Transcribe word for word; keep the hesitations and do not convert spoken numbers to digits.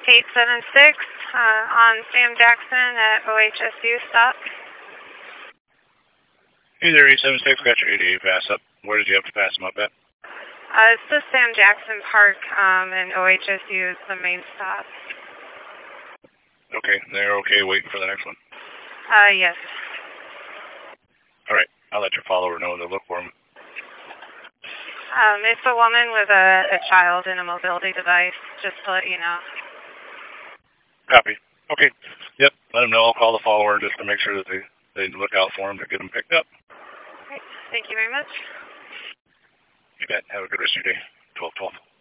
eight seven six uh, on Sam Jackson at O H S U stop. Hey there, eight seven six, got your A D A pass up. Where did you have to pass them up at? Uh, it's the Sam Jackson Park, um, and O H S U is the main stop. Okay, they're okay waiting for the next one? Uh, yes. All right, I'll let your follower know to look for them. Um, it's a woman with a, a child in a mobility device, just to let you know. Copy. Okay. Yep, let them know. I'll call the follower just to make sure that they, they look out for them to get them picked up. Great. Thank you very much. You bet. Have a good rest of your day. twelve twelve.